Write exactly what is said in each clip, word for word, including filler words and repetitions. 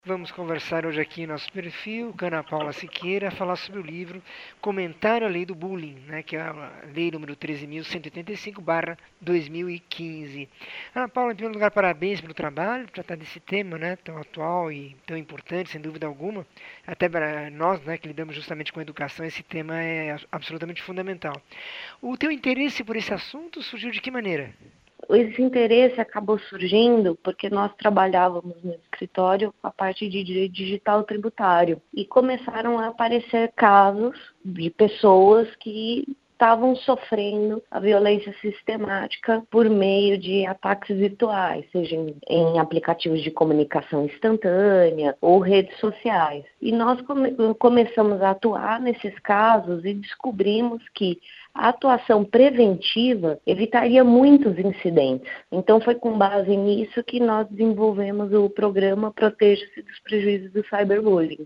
Vamos conversar hoje aqui em nosso perfil, com a Ana Paula Siqueira, falar sobre o livro Comentário à Lei do Bullying, né, que é a lei número treze mil cento e oitenta e cinco barra dois mil e quinze. Ana Paula, em primeiro lugar, parabéns pelo trabalho, por tratar desse tema, né, tão atual e tão importante, sem dúvida alguma. Até para nós, né, que lidamos justamente com a educação, esse tema é absolutamente fundamental. O teu interesse por esse assunto surgiu de que maneira? Esse interesse acabou surgindo porque nós trabalhávamos no escritório a parte de direito digital tributário e começaram a aparecer casos de pessoas que estavam sofrendo a violência sistemática por meio de ataques virtuais, seja em, em aplicativos de comunicação instantânea ou redes sociais. E nós come, começamos a atuar nesses casos e descobrimos que a atuação preventiva evitaria muitos incidentes. Então, foi com base nisso que nós desenvolvemos o programa Proteja-se dos Prejuízos do Cyberbullying.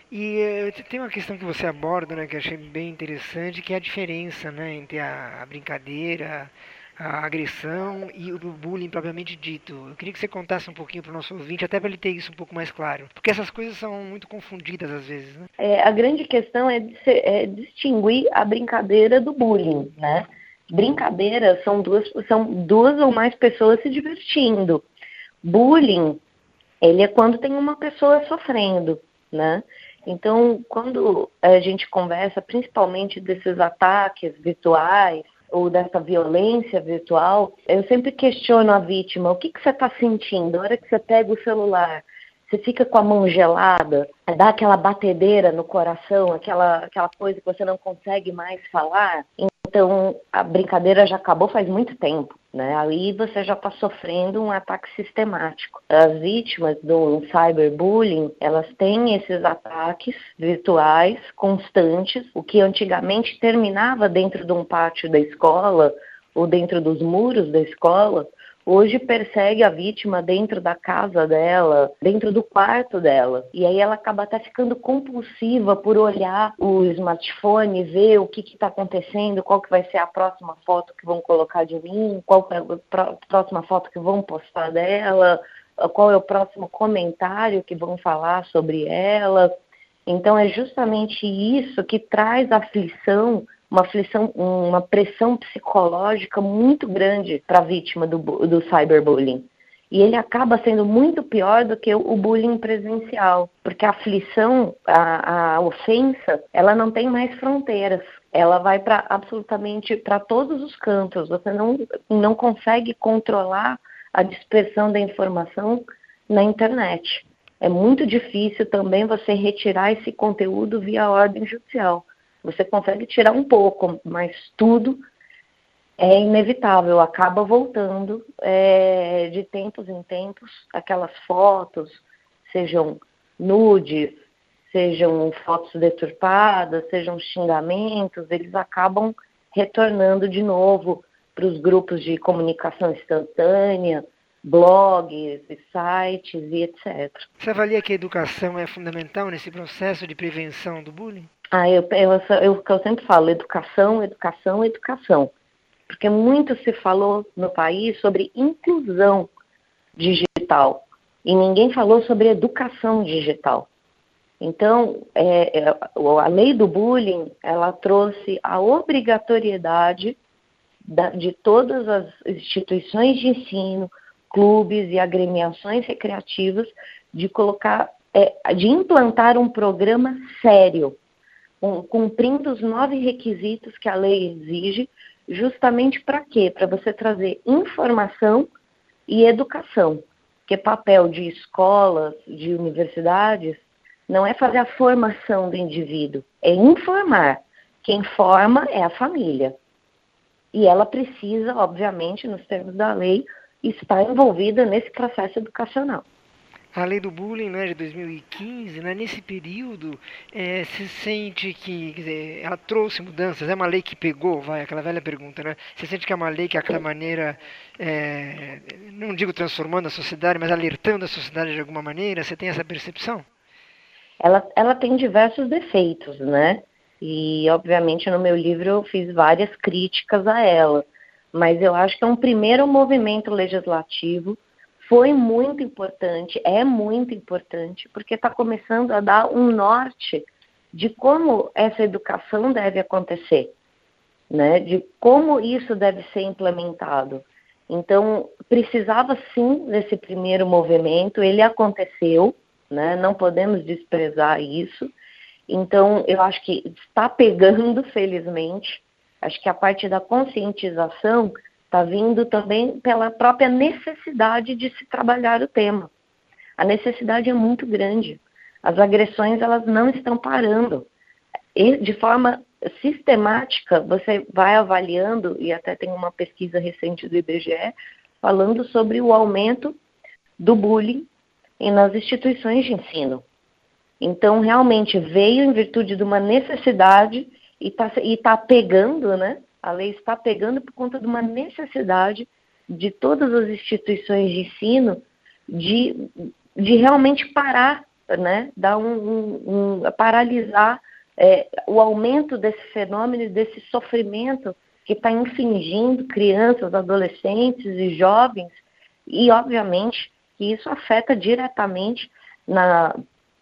E eh, tem uma questão que você aborda, né, que eu achei bem interessante, que é a diferença, né, entre a, a brincadeira, a agressão e o bullying propriamente dito. Eu queria que você contasse um pouquinho para o nosso ouvinte, até para ele ter isso um pouco mais claro. Porque essas coisas são muito confundidas às vezes, né? É, a grande questão é, de ser, é distinguir a brincadeira do bullying, né? Brincadeira são duas, são duas ou mais pessoas se divertindo. Bullying, ele é quando tem uma pessoa sofrendo, né? Então, quando a gente conversa principalmente desses ataques virtuais ou dessa violência virtual, eu sempre questiono a vítima, o que, que você está sentindo? A hora que você pega o celular, você fica com a mão gelada, dá aquela batedeira no coração, aquela, aquela coisa que você não consegue mais falar. Então, a brincadeira já acabou faz muito tempo, né? Aí você já está sofrendo um ataque sistemático. As vítimas do cyberbullying, elas têm esses ataques virtuais constantes, o que antigamente terminava dentro de um pátio da escola ou dentro dos muros da escola, hoje persegue a vítima dentro da casa dela, dentro do quarto dela. E aí ela acaba até ficando compulsiva por olhar o smartphone, ver o que está acontecendo, qual que vai ser a próxima foto que vão colocar de mim, qual é a próxima foto que vão postar dela, qual é o próximo comentário que vão falar sobre ela. Então é justamente isso que traz aflição, uma aflição, uma pressão psicológica muito grande para a vítima do, do cyberbullying. E ele acaba sendo muito pior do que o bullying presencial, porque a aflição, a, a ofensa, ela não tem mais fronteiras. Ela vai para absolutamente para todos os cantos. Você não, não consegue controlar a dispersão da informação na internet. É muito difícil também você retirar esse conteúdo via ordem judicial. Você consegue tirar um pouco, mas tudo é inevitável, acaba voltando é, de tempos em tempos, aquelas fotos, sejam nudes, sejam fotos deturpadas, sejam xingamentos, eles acabam retornando de novo para os grupos de comunicação instantânea, blogs, sites e etcétera. Você avalia que a educação é fundamental nesse processo de prevenção do bullying? Ah, eu, eu, eu, eu sempre falo, educação, educação, educação. Porque muito se falou no país sobre inclusão digital e ninguém falou sobre educação digital. Então, é, é, a lei do bullying, ela trouxe a obrigatoriedade da, de todas as instituições de ensino, clubes e agremiações recreativas de colocar, é, de implantar um programa sério, um, cumprindo os nove requisitos que a lei exige, justamente para quê? Para você trazer informação e educação. Porque papel de escolas, de universidades, não é fazer a formação do indivíduo, é informar. Quem forma é a família. E ela precisa, obviamente, nos termos da lei, estar envolvida nesse processo educacional. A lei do bullying, né, de dois mil e quinze, né, nesse período, é, se sente que, quer dizer, ela trouxe mudanças, é uma lei que pegou, vai, aquela velha pergunta, né? Você sente que é uma lei que, de alguma maneira, é, não digo transformando a sociedade, mas alertando a sociedade de alguma maneira? Você tem essa percepção? Ela, ela tem diversos defeitos, né? E, obviamente, no meu livro eu fiz várias críticas a ela. Mas eu acho que é um primeiro movimento legislativo foi muito importante, é muito importante, porque está começando a dar um norte de como essa educação deve acontecer, né? De como isso deve ser implementado. Então, precisava sim desse primeiro movimento, ele aconteceu, né? Não podemos desprezar isso. Então, eu acho que está pegando, felizmente. Acho que a parte da conscientização está vindo também pela própria necessidade de se trabalhar o tema. A necessidade é muito grande. As agressões, elas não estão parando. E, de forma sistemática, você vai avaliando, e até tem uma pesquisa recente do I B G E, falando sobre o aumento do bullying nas instituições de ensino. Então, realmente, veio em virtude de uma necessidade e está e tá pegando, né? A lei está pegando por conta de uma necessidade de todas as instituições de ensino de, de realmente parar, né? Dar um, um, um paralisar é, o aumento desse fenômeno, desse sofrimento que está infligindo crianças, adolescentes e jovens, e, obviamente, que isso afeta diretamente na,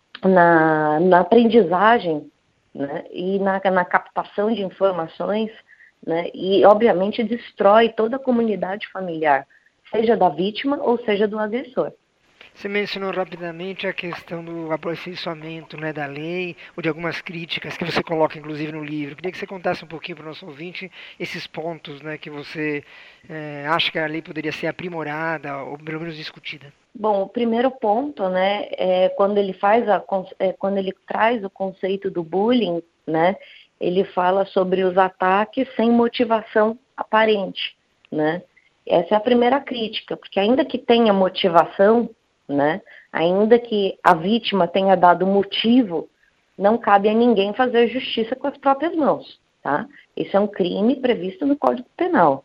na, na aprendizagem, né, e na, na captação de informações, né, e, obviamente, destrói toda a comunidade familiar, seja da vítima ou seja do agressor. Você mencionou rapidamente a questão do aperfeiçoamento, né, da lei, ou de algumas críticas que você coloca, inclusive, no livro. Queria que você contasse um pouquinho para o nosso ouvinte esses pontos, né, que você é, acha que a lei poderia ser aprimorada, ou pelo menos discutida. Bom, o primeiro ponto, né, é quando ele faz a, é, quando ele traz o conceito do bullying, né, ele fala sobre os ataques sem motivação aparente, né. Essa é a primeira crítica, porque ainda que tenha motivação, né, ainda que a vítima tenha dado motivo, não cabe a ninguém fazer justiça com as próprias mãos, tá? Isso é um crime previsto no Código Penal.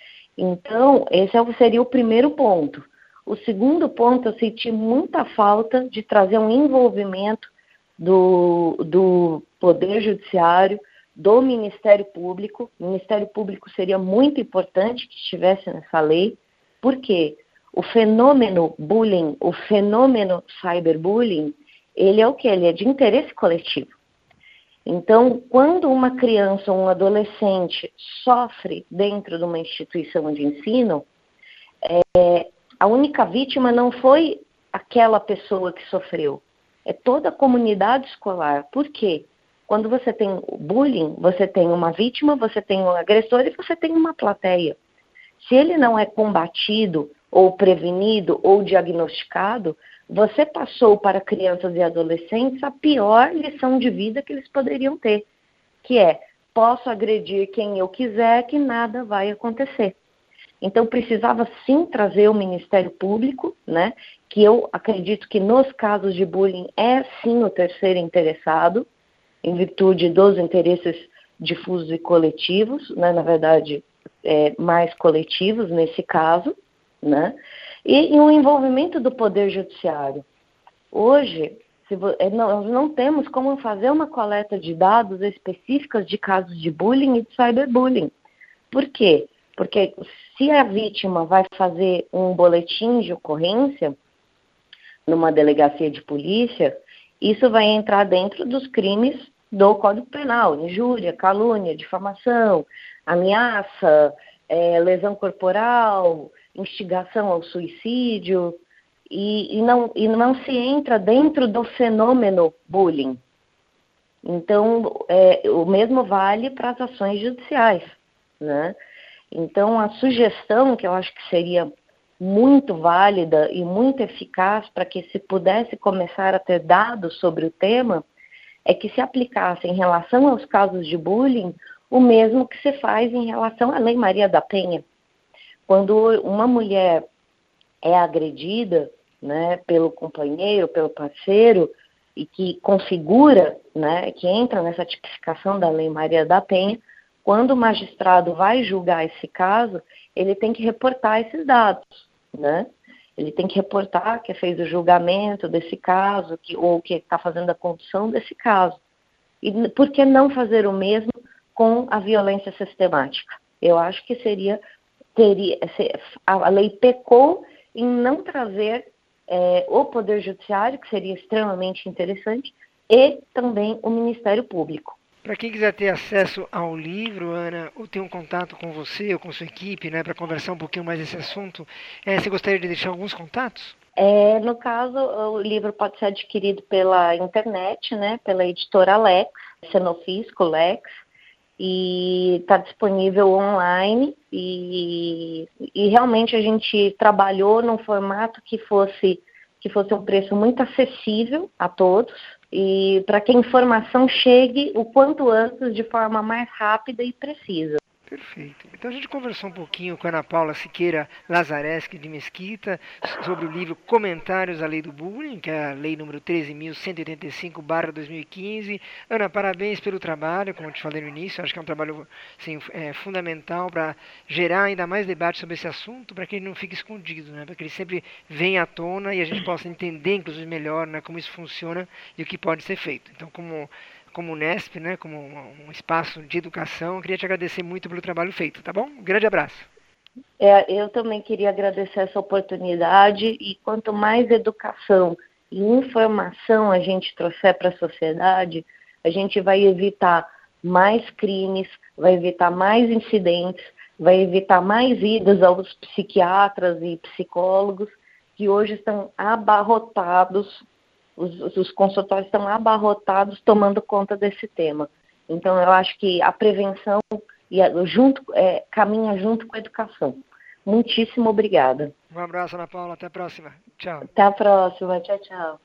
Então, esse seria o primeiro ponto. O segundo ponto, eu senti muita falta de trazer um envolvimento do, do Poder Judiciário, do Ministério Público. O Ministério Público seria muito importante que estivesse nessa lei. Por quê? O fenômeno bullying, o fenômeno cyberbullying, ele é o quê? Ele é de interesse coletivo. Então, quando uma criança ou um adolescente sofre dentro de uma instituição de ensino, é, a única vítima não foi aquela pessoa que sofreu, é toda a comunidade escolar. Por quê? Quando você tem bullying, você tem uma vítima, você tem um agressor e você tem uma plateia. Se ele não é combatido, ou prevenido, ou diagnosticado, você passou para crianças e adolescentes a pior lição de vida que eles poderiam ter, que é, posso agredir quem eu quiser, que nada vai acontecer. Então, precisava sim trazer o Ministério Público, né, que eu acredito que nos casos de bullying é sim o terceiro interessado, em virtude dos interesses difusos e coletivos, né, na verdade, é, mais coletivos nesse caso, né, e, e o envolvimento do Poder Judiciário. Hoje, se vo, é, não, nós não temos como fazer uma coleta de dados específicas de casos de bullying e de cyberbullying. Por quê? Porque se a vítima vai fazer um boletim de ocorrência numa delegacia de polícia, isso vai entrar dentro dos crimes do Código Penal, injúria, calúnia, difamação, ameaça, é, lesão corporal, instigação ao suicídio, e, e, não, e não se entra dentro do fenômeno bullying. Então, é, o mesmo vale para as ações judiciais, né? Então, a sugestão, que eu acho que seria muito válida e muito eficaz para que se pudesse começar a ter dados sobre o tema, é que se aplicasse em relação aos casos de bullying o mesmo que se faz em relação à Lei Maria da Penha. Quando uma mulher é agredida, né, pelo companheiro, pelo parceiro, e que configura, né, que entra nessa tipificação da Lei Maria da Penha, quando o magistrado vai julgar esse caso, ele tem que reportar esses dados, né? Ele tem que reportar que fez o julgamento desse caso, que, ou que está fazendo a condução desse caso. E por que não fazer o mesmo com a violência sistemática? Eu acho que seria, teria, a lei pecou em não trazer é, o Poder Judiciário, que seria extremamente interessante, e também o Ministério Público. Para quem quiser ter acesso ao livro, Ana, ou ter um contato com você ou com sua equipe, né, para conversar um pouquinho mais desse assunto, é, você gostaria de deixar alguns contatos? É, no caso, o livro pode ser adquirido pela internet, né, pela editora Lex, Cenofisco Lex, e está disponível online, e, e realmente a gente trabalhou num formato que fosse, que fosse um preço muito acessível a todos, e para que a informação chegue o quanto antes de forma mais rápida e precisa. Perfeito. Então a gente conversou um pouquinho com a Ana Paula Siqueira Lazareschi de Mesquita sobre o livro Comentários à Lei do Bullying, que é a lei número treze mil cento e oitenta e cinco barra dois mil e quinze. Ana, parabéns pelo trabalho, como eu te falei no início, acho que é um trabalho assim, é, fundamental para gerar ainda mais debate sobre esse assunto, para que ele não fique escondido, né? Para que ele sempre venha à tona e a gente possa entender, inclusive, melhor, né, como isso funciona e o que pode ser feito. Então, como como Unesp, né, como um espaço de educação, eu queria te agradecer muito pelo trabalho feito, tá bom? Um grande abraço. É, eu também queria agradecer essa oportunidade, e quanto mais educação e informação a gente trouxer para a sociedade, a gente vai evitar mais crimes, vai evitar mais incidentes, vai evitar mais idas aos psiquiatras e psicólogos, que hoje estão abarrotados. Os, os consultórios estão abarrotados tomando conta desse tema. Então, eu acho que a prevenção e a, junto, é, caminha junto com a educação. Muitíssimo obrigada. Um abraço, Ana Paula. Até a próxima. Tchau. Até a próxima. Tchau, tchau.